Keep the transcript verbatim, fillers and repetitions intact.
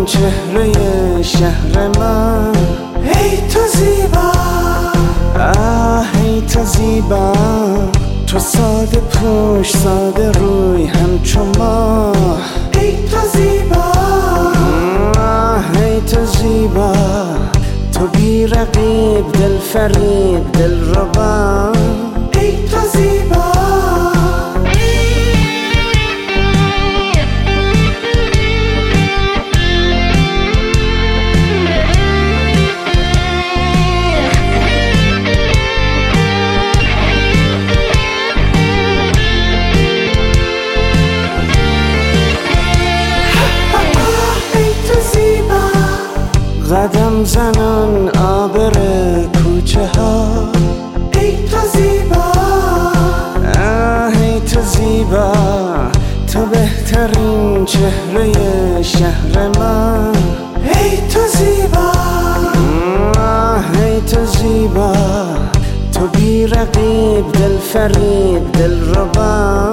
چهره شهر من. ای تو زیبا، آه ای تو زیبا، تو ساده پوش ساده روی همچو ماه. ای تو زیبا، آه ای تو زیبا، تو بی رقیب دل فریب دل ربا. ای تو زیبا، قدم زنان آبر کوچه ها. ای تو زیبا، آه ای تو زیبا، تو بهترین چهره شهر من. ای تو زیبا، آه ای تو زیبا، تو بی رقیب دل فریب دل ربا.